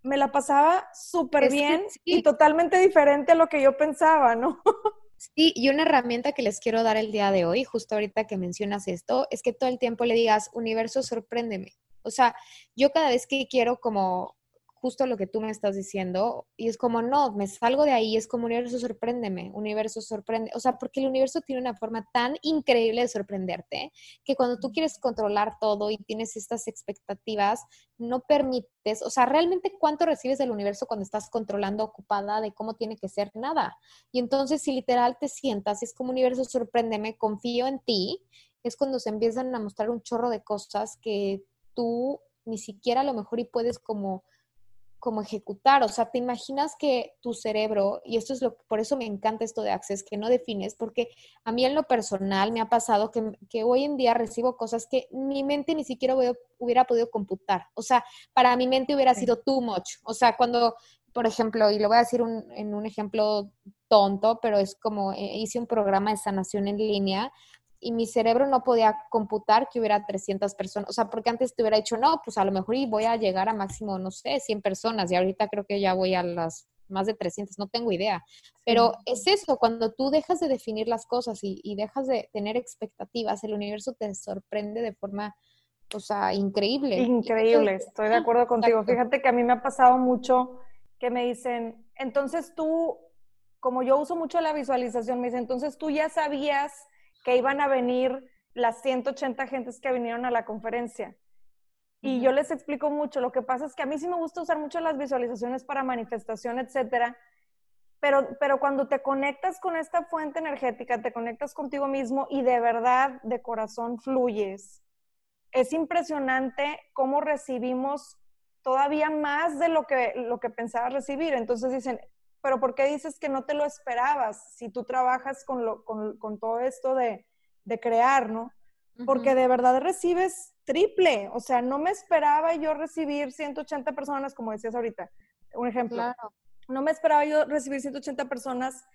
me la pasaba súper Es bien que sí. y totalmente diferente a lo que yo pensaba, ¿no? Sí, y una herramienta que les quiero dar el día de hoy, justo ahorita que mencionas esto, es que todo el tiempo le digas, universo, sorpréndeme. O sea, yo cada vez que quiero como justo lo que tú me estás diciendo, y es como, no, me salgo de ahí, es como, universo, sorpréndeme, universo, sorprende. O sea, porque el universo tiene una forma tan increíble de sorprenderte, que cuando tú quieres controlar todo y tienes estas expectativas, no permites, o sea, realmente cuánto recibes del universo cuando estás controlando, ocupada de cómo tiene que ser, nada. Y entonces si literal te sientas, es como universo, sorpréndeme, confío en ti, es cuando se empiezan a mostrar un chorro de cosas que tú ni siquiera a lo mejor y puedes como como ejecutar, o sea, te imaginas que tu cerebro, y esto es lo que, por eso me encanta esto de Access, que no defines, porque a mí en lo personal me ha pasado que, que hoy en día recibo cosas que mi mente ni siquiera hubiera, hubiera podido computar, o sea, para mi mente hubiera sido too much, o sea, cuando, por ejemplo, y lo voy a decir un, en un ejemplo tonto, pero es como eh, hice un programa de sanación en línea, y mi cerebro no podía computar que hubiera trescientas personas, o sea, porque antes te hubiera dicho, no, pues a lo mejor y voy a llegar a máximo, no sé, cien personas, y ahorita creo que ya voy a las más de trescientas, no tengo idea, pero sí. Es eso, cuando tú dejas de definir las cosas y, y dejas de tener expectativas, el universo te sorprende de forma, o sea, increíble. Increíble, estoy de acuerdo contigo. Exacto. Fíjate que a mí me ha pasado mucho que me dicen, entonces tú, como yo uso mucho la visualización, me dicen, entonces tú ya sabías que iban a venir las ciento ochenta gentes que vinieron a la conferencia. Y uh-huh. Yo les explico mucho. Lo que pasa es que a mí sí me gusta usar mucho las visualizaciones para manifestación, etcétera. Pero, pero cuando te conectas con esta fuente energética, te conectas contigo mismo y de verdad, de corazón, fluyes. Es impresionante cómo recibimos todavía más de lo que, lo que pensabas recibir. Entonces dicen, pero ¿por qué dices que no te lo esperabas si tú trabajas con, lo, con, con todo esto de, de crear, ¿no? Porque uh-huh. De verdad recibes triple. O sea, no me esperaba yo recibir ciento ochenta personas, como decías ahorita. Un ejemplo. Claro. No me esperaba yo recibir ciento ochenta personas,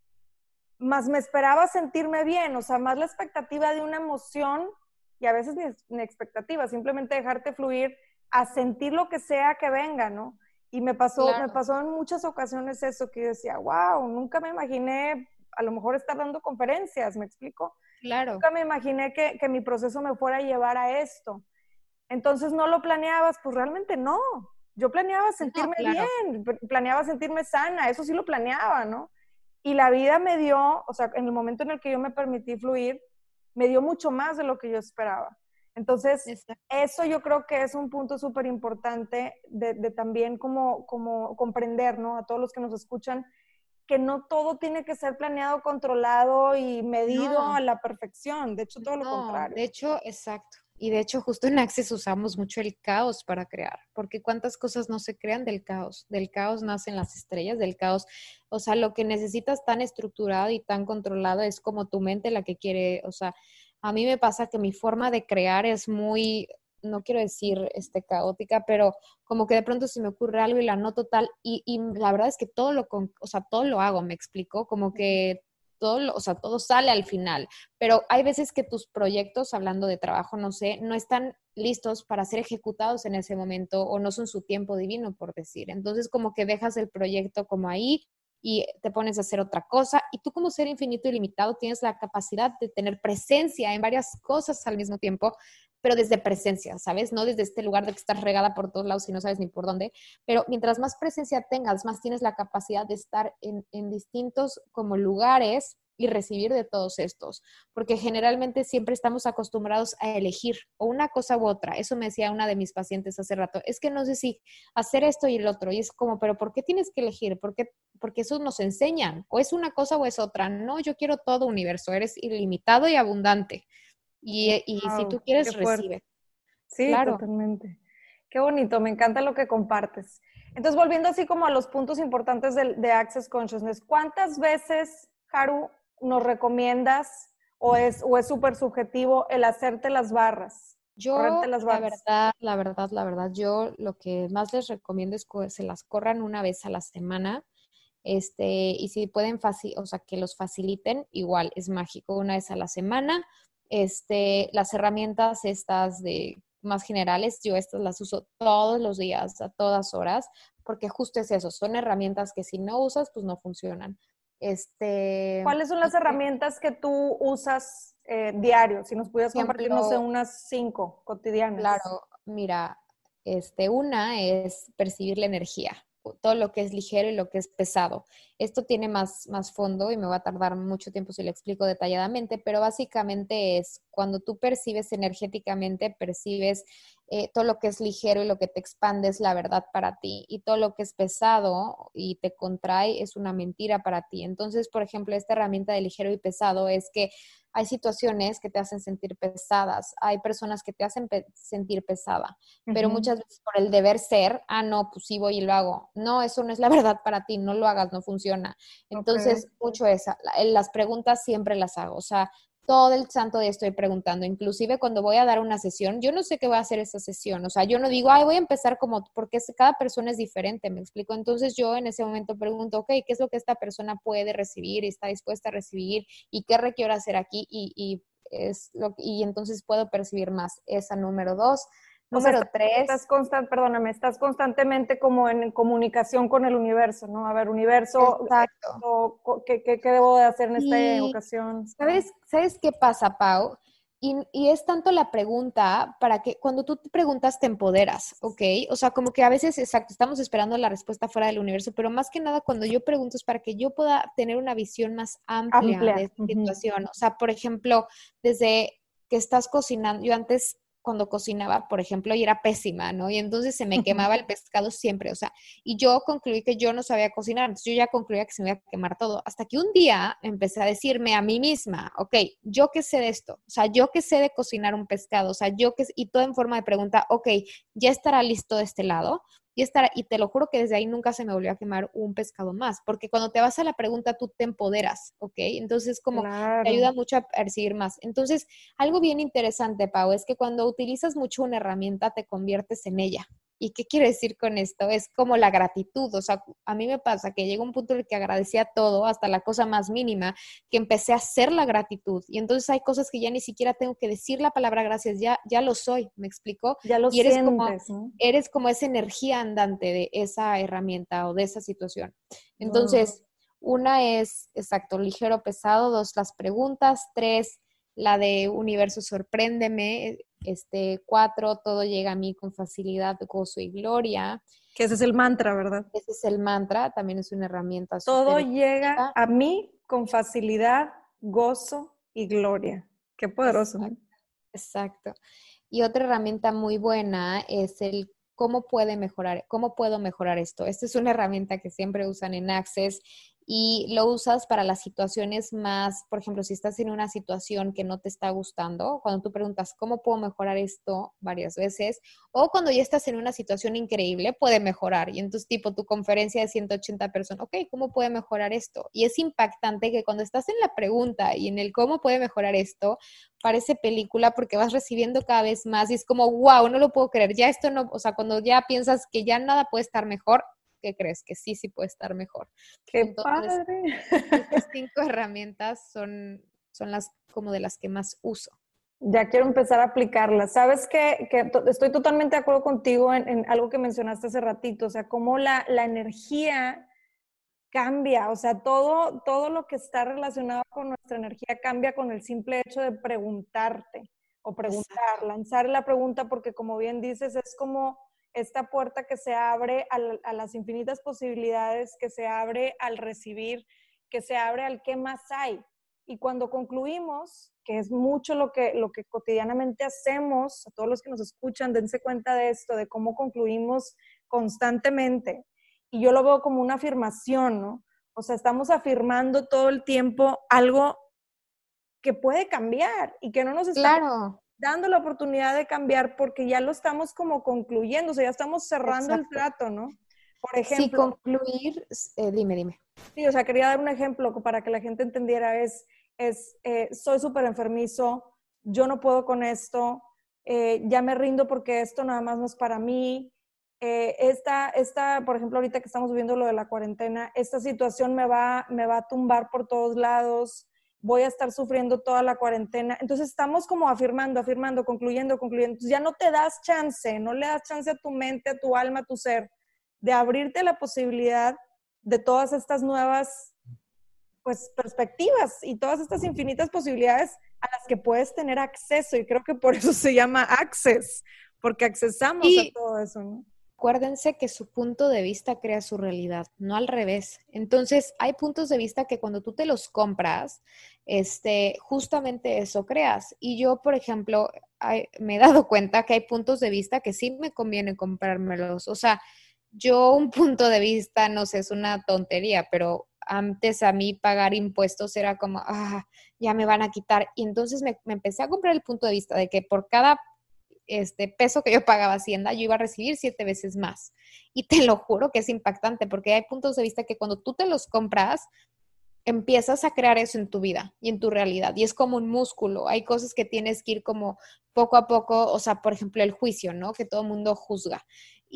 más me esperaba sentirme bien. O sea, más la expectativa de una emoción y a veces ni, ni expectativa, simplemente dejarte fluir a sentir lo que sea que venga, ¿no? Y me pasó, claro. me pasó en muchas ocasiones eso, que yo decía, wow, nunca me imaginé a lo mejor estar dando conferencias, ¿me explico? Claro. Nunca me imaginé que, que mi proceso me fuera a llevar a esto. Entonces, ¿no lo planeabas? Pues realmente no. Yo planeaba sentirme no, claro. bien, planeaba sentirme sana, eso sí lo planeaba, ¿no? Y la vida me dio, o sea, en el momento en el que yo me permití fluir, me dio mucho más de lo que yo esperaba. Entonces, exacto. Eso yo creo que es un punto súper importante de, de también como, como comprender, ¿no? A todos los que nos escuchan, que no todo tiene que ser planeado, controlado y medido no. a la perfección. De hecho, todo no, lo contrario. De hecho, exacto. Y de hecho, justo en Access usamos mucho el caos para crear, porque cuántas cosas no se crean del caos. Del caos nacen las estrellas, del caos. O sea, lo que necesitas tan estructurado y tan controlado es como tu mente la que quiere, o sea, a mí me pasa que mi forma de crear es muy, no quiero decir este, caótica, pero como que de pronto se me ocurre algo y la anoto tal, y, y la verdad es que todo lo, o sea, todo lo hago, me explico, como que todo, lo, o sea, todo sale al final, pero hay veces que tus proyectos, hablando de trabajo, no sé, no están listos para ser ejecutados en ese momento o no son su tiempo divino, por decir. Entonces, como que dejas el proyecto como ahí y te pones a hacer otra cosa. Y tú como ser infinito y limitado tienes la capacidad de tener presencia en varias cosas al mismo tiempo, pero desde presencia, ¿sabes? No desde este lugar de que estás regada por todos lados y no sabes ni por dónde. Pero mientras más presencia tengas, más tienes la capacidad de estar en, en distintos como lugares y recibir de todos estos, porque generalmente siempre estamos acostumbrados a elegir o una cosa u otra. Eso me decía una de mis pacientes hace rato, es que no sé si hacer esto y el otro, y es como, pero ¿por qué tienes que elegir? ¿Por qué? Porque eso nos enseñan, o es una cosa o es otra. No, yo quiero todo universo, eres ilimitado y abundante, y, y wow, si tú quieres, recibe. Sí, claro. Totalmente. Qué bonito, me encanta lo que compartes. Entonces, volviendo así como a los puntos importantes de, de Access Consciousness, ¿cuántas veces, Haru, nos recomiendas o es o es súper subjetivo el hacerte las barras? Yo, las barras? la verdad, la verdad, la verdad, yo lo que más les recomiendo es que se las corran una vez a la semana, este, y si pueden, faci- o sea, que los faciliten, igual, es mágico, una vez a la semana. Este, las herramientas estas de más generales, yo estas las uso todos los días, a todas horas, porque justo es eso, son herramientas que si no usas, pues no funcionan. Este, ¿Cuáles son las herramientas que tú usas eh, diario? Si nos pudieras compartir, no sé, ejemplo, unas cinco cotidianas. claro, mira, este, una es percibir la energía, todo lo que es ligero y lo que es pesado. Esto tiene más, más fondo y me va a tardar mucho tiempo si lo explico detalladamente, pero básicamente es cuando tú percibes energéticamente, percibes eh, todo lo que es ligero y lo que te expande es la verdad para ti, y todo lo que es pesado y te contrae es una mentira para ti. Entonces, por ejemplo, esta herramienta de ligero y pesado es que hay situaciones que te hacen sentir pesadas, hay personas que te hacen pe- sentir pesada, pero Uh-huh. muchas veces por el deber ser, ah, no, pues sí voy y lo hago. No, eso no es la verdad para ti, no lo hagas, no funciona. Okay. Entonces, mucho esa, la- las preguntas siempre las hago, o sea, todo el santo día estoy preguntando, inclusive cuando voy a dar una sesión, yo no sé qué voy a hacer esa sesión, o sea, yo no digo, ay, voy a empezar como, porque es- cada persona es diferente, me explico. Entonces yo en ese momento pregunto, ok, ¿qué es lo que esta persona puede recibir y está dispuesta a recibir y qué requiero hacer aquí? Y, y es lo, y entonces puedo percibir más. Esa número dos. O sea, Número estás, estás tres. constant, perdóname, estás constantemente como en comunicación con el universo, ¿no? A ver, universo, Exacto. esto, ¿qué, qué, qué debo de hacer en esta Y ocasión? ¿sabes, sabes qué pasa, Pau? Y, y es tanto la pregunta para que cuando tú te preguntas te empoderas, ¿ok? O sea, como que a veces, exacto, estamos esperando la respuesta fuera del universo, pero más que nada cuando yo pregunto es para que yo pueda tener una visión más amplia de Amplia. esta Uh-huh. situación. O sea, por ejemplo, desde que estás cocinando, yo antes cuando cocinaba, por ejemplo, y era pésima, ¿no? Y entonces se me Uh-huh. quemaba el pescado siempre, o sea, y yo concluí que yo no sabía cocinar, entonces yo ya concluía que se me iba a quemar todo, hasta que un día empecé a decirme a mí misma, ok, yo qué sé de esto, o sea, yo qué sé de cocinar un pescado, o sea, yo qué, y todo en forma de pregunta, ok, ya estará listo de este lado, y, estará, y te lo juro que desde ahí nunca se me volvió a quemar un pescado más, porque cuando te vas a la pregunta tú te empoderas, ok, entonces como te Claro. ayuda mucho a percibir más. Entonces, algo bien interesante, Pau, es que cuando utilizas mucho una herramienta te conviertes en ella. ¿Y qué quiero decir con esto? Es como la gratitud, o sea, a mí me pasa que llega un punto en el que agradecía todo, hasta la cosa más mínima, que empecé a hacer la gratitud. Y entonces hay cosas que ya ni siquiera tengo que decir la palabra gracias, ya, ya lo soy, ¿me explico? Ya lo Y eres como, sientes, ¿no? eres como esa energía andante de esa herramienta o de esa situación. Wow. Entonces, una es, exacto, ligero, pesado. Dos, las preguntas. Tres, la de universo sorpréndeme. Este, cuatro, todo llega a mí con facilidad, gozo y gloria. Que ese es el mantra, ¿verdad? Ese es el mantra, también es una herramienta Todo súper llega efectiva. a mí con facilidad, gozo y gloria. Qué poderoso, ¿no? Exacto, exacto. Y otra herramienta muy buena es el cómo puede mejorar, cómo puedo mejorar esto. Esta es una herramienta que siempre usan en Access y lo usas para las situaciones más, por ejemplo, si estás en una situación que no te está gustando, cuando tú preguntas cómo puedo mejorar esto varias veces, o cuando ya estás en una situación increíble, puede mejorar. Y entonces, tipo, tu conferencia de ciento ochenta personas, ok, ¿cómo puede mejorar esto? Y es impactante que cuando estás en la pregunta y en el cómo puede mejorar esto, parece película porque vas recibiendo cada vez más y es como, wow, no lo puedo creer, ya esto no, o sea, cuando ya piensas que ya nada puede estar mejor, ¿qué crees? Que sí, sí puede estar mejor. Qué Entonces, padre. estas cinco herramientas son, son las como de las que más uso. Ya quiero empezar a aplicarlas. Sabes que, que to- estoy totalmente de acuerdo contigo en, en algo que mencionaste hace ratito, o sea, cómo la, la energía cambia, o sea, todo, todo lo que está relacionado con nuestra energía cambia con el simple hecho de preguntarte o preguntar, Exacto. lanzar la pregunta, porque como bien dices, es como esta puerta que se abre a, a las infinitas posibilidades, que se abre al recibir, que se abre al qué más hay. Y cuando concluimos, que es mucho lo que, lo que cotidianamente hacemos, a todos los que nos escuchan, dense cuenta de esto, de cómo concluimos constantemente. Y yo lo veo como una afirmación, ¿no? O sea, estamos afirmando todo el tiempo algo que puede cambiar y que no nos está Claro, dando la oportunidad de cambiar porque ya lo estamos como concluyendo, o sea, ya estamos cerrando el exacto. trato, ¿no? Por Sí, ejemplo, concluir, eh, dime, dime. sí, o sea, quería dar un ejemplo para que la gente entendiera, es, es eh, soy súper enfermizo, yo no puedo con esto, eh, ya me rindo porque esto nada más no es para mí. Eh, esta, esta, por ejemplo, ahorita que estamos viviendo lo de la cuarentena, esta situación me va, me va a tumbar por todos lados, voy a estar sufriendo toda la cuarentena. Entonces estamos como afirmando, afirmando, concluyendo, concluyendo. Entonces ya no te das chance, no le das chance a tu mente, a tu alma, a tu ser, de abrirte la posibilidad de todas estas nuevas pues, perspectivas y todas estas infinitas posibilidades a las que puedes tener acceso. Y creo que por eso se llama Access, porque accesamos y a todo eso, ¿no? Acuérdense que su punto de vista crea su realidad, no al revés. Entonces, hay puntos de vista que cuando tú te los compras, este, justamente eso creas. Y yo, por ejemplo, hay, me he dado cuenta que hay puntos de vista que sí me conviene comprármelos. O sea, yo un punto de vista, no sé, es una tontería, pero antes a mí pagar impuestos era como, ah, ya me van a quitar. Y entonces me, me empecé a comprar el punto de vista de que por cada este peso que yo pagaba Hacienda, yo iba a recibir siete veces más. Y te lo juro que es impactante, porque hay puntos de vista que cuando tú te los compras, empiezas a crear eso en tu vida y en tu realidad. Y es como un músculo. Hay cosas que tienes que ir como poco a poco, o sea, por ejemplo, el juicio, ¿no? Que todo el mundo juzga.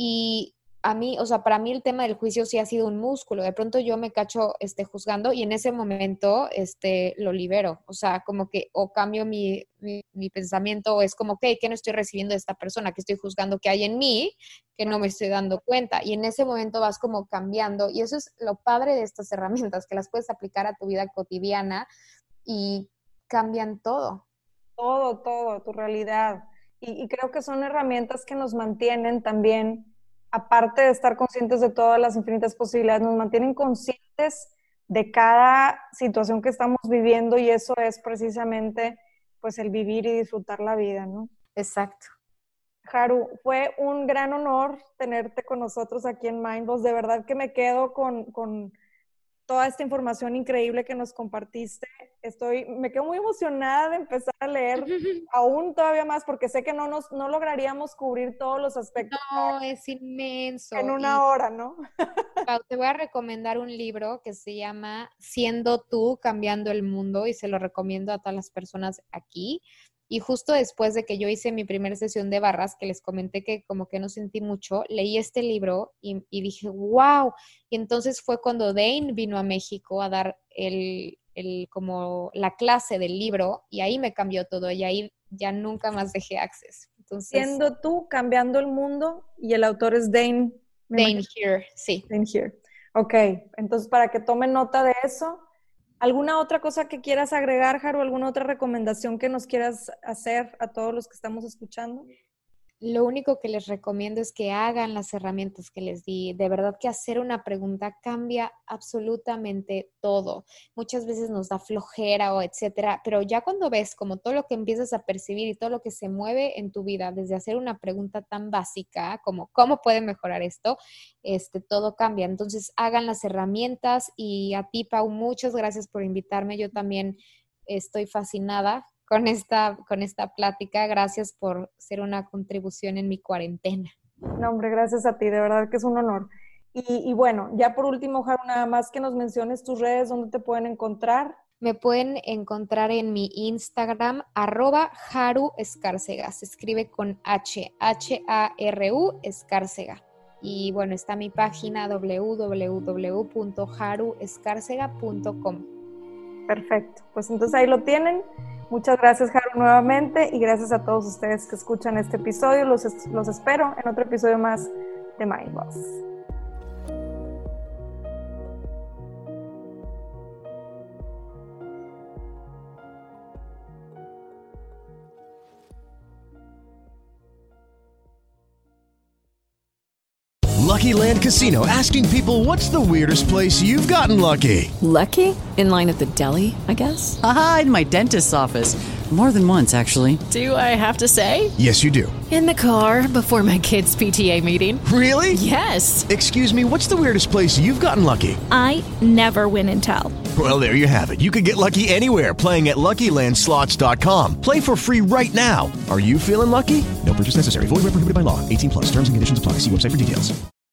Y a mí, o sea, para mí el tema del juicio sí ha sido un músculo. De pronto yo me cacho este, juzgando y en ese momento este, lo libero. O sea, como que o cambio mi, mi, mi pensamiento o es como, ok, ¿qué no estoy recibiendo de esta persona? ¿Qué estoy juzgando que hay en mí que no me estoy dando cuenta? Y en ese momento vas como cambiando. Y eso es lo padre de estas herramientas, que las puedes aplicar a tu vida cotidiana y cambian todo. Todo, todo, tu realidad. Y, y creo que son herramientas que nos mantienen también, aparte de estar conscientes de todas las infinitas posibilidades, nos mantienen conscientes de cada situación que estamos viviendo y eso es precisamente pues el vivir y disfrutar la vida, ¿no? Exacto. Haru, fue un gran honor tenerte con nosotros aquí en Mindboss. De verdad que me quedo con, con toda esta información increíble que nos compartiste. Estoy, me quedo muy emocionada de empezar a leer aún todavía más, porque sé que no nos no lograríamos cubrir todos los aspectos. No, es inmenso. En una y, hora, ¿no? Pau, te voy a recomendar un libro que se llama Siendo tú, cambiando el mundo, y se lo recomiendo a todas las personas aquí. Y justo después de que yo hice mi primera sesión de barras, que les comenté que como que no sentí mucho, leí este libro y, y dije, wow. Y entonces fue cuando Dane vino a México a dar el, el, como la clase del libro y ahí me cambió todo y ahí ya nunca más dejé Access. Entonces, Siendo tú, cambiando el mundo, y el autor es Dane. Dane Here, sí. Dane Here. Ok, entonces para que tomen nota de eso. ¿Alguna otra cosa que quieras agregar, Haru? ¿Alguna otra recomendación que nos quieras hacer a todos los que estamos escuchando? Lo único que les recomiendo es que hagan las herramientas que les di. De verdad que hacer una pregunta cambia absolutamente todo. Muchas veces nos da flojera o etcétera, pero ya cuando ves como todo lo que empiezas a percibir y todo lo que se mueve en tu vida, desde hacer una pregunta tan básica como ¿cómo puede mejorar esto? Este, todo cambia. Entonces hagan las herramientas y a ti, Pau, muchas gracias por invitarme. Yo también estoy fascinada con esta, con esta plática. Gracias por ser una contribución en mi cuarentena. No, hombre, gracias a ti, de verdad que es un honor. Y, y bueno, ya por último, Haru, nada más que nos menciones tus redes, ¿dónde te pueden encontrar? Me pueden encontrar en mi Instagram, arroba Haru Escárcega. Se escribe con H, H A R U, Escárcega. Y bueno, está mi página doble u doble u doble u punto haru escárcega punto com. Perfecto, pues entonces ahí lo tienen. Muchas gracias, Haru, nuevamente, y gracias a todos ustedes que escuchan este episodio. Los, los espero en otro episodio más de Mindboss. Lucky Land Casino, asking people, what's the weirdest place you've gotten lucky? Lucky? In line at the deli, I guess? Aha, in my dentist's office. More than once, actually. Do I have to say? Yes, you do. In the car before my kids' P T A meeting. Really? Yes. Excuse me, what's the weirdest place you've gotten lucky? I never win and tell. Well, there you have it. You can get lucky anywhere, playing at Lucky Land Slots dot com. Play for free right now. Are you feeling lucky? No purchase necessary. Void where prohibited by law. eighteen plus. Terms and conditions apply. See website for details.